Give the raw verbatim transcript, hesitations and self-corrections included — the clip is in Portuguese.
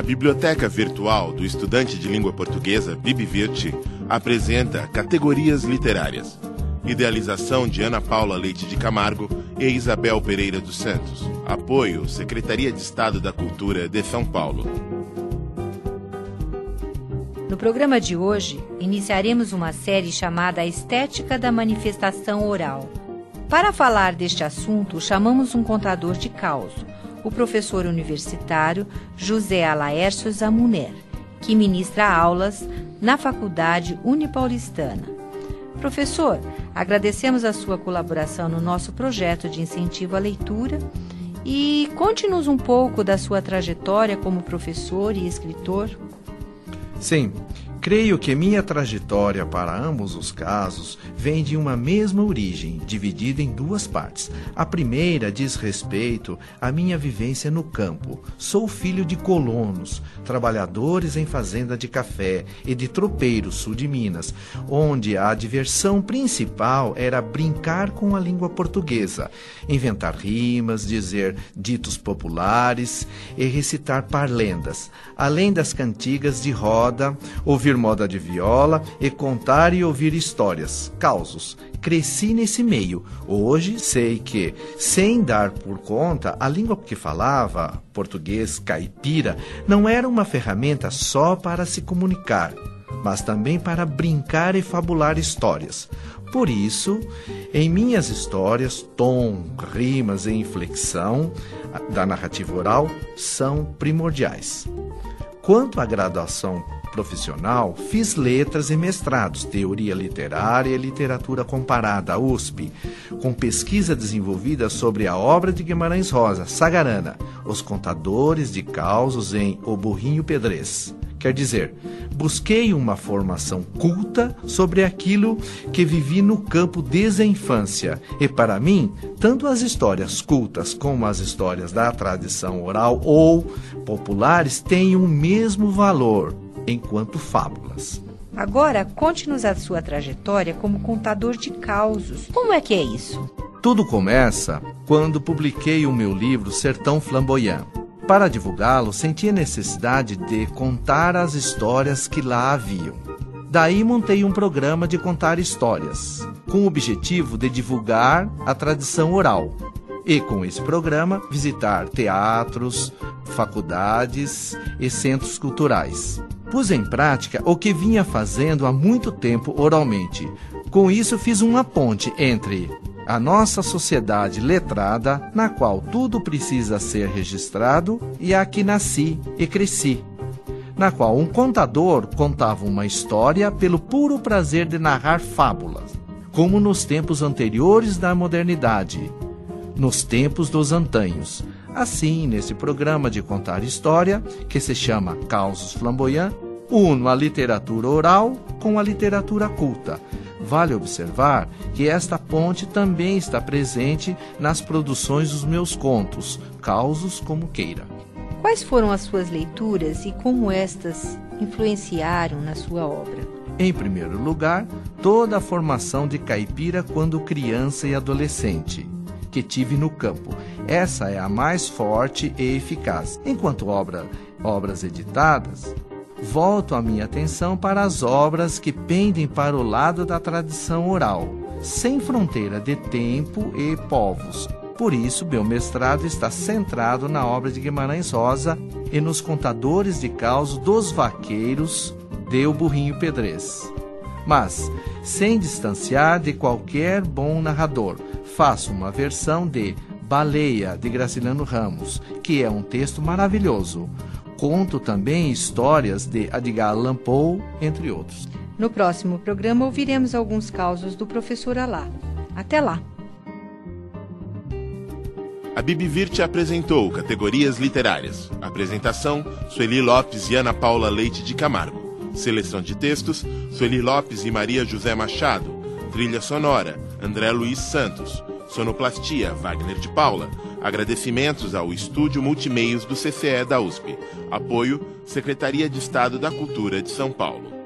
A Biblioteca Virtual do Estudante de Língua Portuguesa, BibVirt, apresenta Categorias Literárias. Idealização de Ana Paula Leite de Camargo e Isabel Pereira dos Santos. Apoio, Secretaria de Estado da Cultura de São Paulo. No programa de hoje, iniciaremos uma série chamada A Estética da Manifestação Oral. Para falar deste assunto, chamamos um contador de causo, o professor universitário José Alaércio Zamuner, que ministra aulas na Faculdade Unipaulistana. Professor, agradecemos a sua colaboração no nosso projeto de incentivo à leitura e conte-nos um pouco da sua trajetória como professor e escritor. Sim, creio que minha trajetória para ambos os casos vem de uma mesma origem, dividida em duas partes. A primeira diz respeito à minha vivência no campo. Sou filho de colonos, trabalhadores em fazenda de café e de tropeiros, sul de Minas, onde a diversão principal era brincar com a língua portuguesa, inventar rimas, dizer ditos populares e recitar parlendas, além das cantigas de roda, ouvir moda de viola e contar e ouvir histórias, causos. Cresci nesse meio. Hoje sei que, sem dar por conta, a língua que falava, português caipira, não era uma ferramenta só para se comunicar, mas também para brincar e fabular histórias. Por isso, em minhas histórias, tom, rimas e inflexão da narrativa oral são primordiais. Quanto à graduação profissional, fiz letras e mestrados, teoria literária e literatura comparada, U S P, com pesquisa desenvolvida sobre a obra de Guimarães Rosa, Sagarana, Os Contadores de Causos em O Burrinho Pedrez. Quer dizer, busquei uma formação culta sobre aquilo que vivi no campo desde a infância. E para mim, tanto as histórias cultas como as histórias da tradição oral ou populares têm o mesmo valor, enquanto fábulas. Agora, conte-nos a sua trajetória como contador de causos. Como é que é isso? Tudo começa quando publiquei o meu livro Sertão Flamboyant. Para divulgá-lo, senti a necessidade de contar as histórias que lá haviam. Daí montei um programa de contar histórias, com o objetivo de divulgar a tradição oral. E com esse programa, visitar teatros, faculdades e centros culturais. Pus em prática o que vinha fazendo há muito tempo oralmente. Com isso, fiz uma ponte entre a nossa sociedade letrada, na qual tudo precisa ser registrado, e a que nasci e cresci, na qual um contador contava uma história pelo puro prazer de narrar fábulas, como nos tempos anteriores da modernidade, nos tempos dos antanhos. Assim, nesse programa de contar história, que se chama Causos Flamboyant, uno a literatura oral com a literatura culta. Vale observar que esta ponte também está presente nas produções dos meus contos, Causos como Queira. Quais foram as suas leituras e como estas influenciaram na sua obra? Em primeiro lugar, toda a formação de caipira quando criança e adolescente, que tive no campo. Essa é a mais forte e eficaz. Enquanto obra, obras editadas, volto a minha atenção para as obras que pendem para o lado da tradição oral, sem fronteira de tempo e povos. Por isso, meu mestrado está centrado na obra de Guimarães Rosa e nos contadores de causos dos vaqueiros de O Burrinho Pedrez. Mas, sem distanciar de qualquer bom narrador, faço uma versão de Baleia, de Graciliano Ramos, que é um texto maravilhoso. Conto também histórias de Edgar Allan Poe, entre outros. No próximo programa ouviremos alguns causos do professor Alá. Até lá! A BibVirt apresentou Categorias Literárias. Apresentação, Sueli Lopes e Ana Paula Leite de Camargo. Seleção de textos, Sueli Lopes e Maria José Machado. Trilha sonora, André Luiz Santos. Sonoplastia, Wagner de Paula. Agradecimentos ao Estúdio Multimeios do C C E da U S P. Apoio, Secretaria de Estado da Cultura de São Paulo.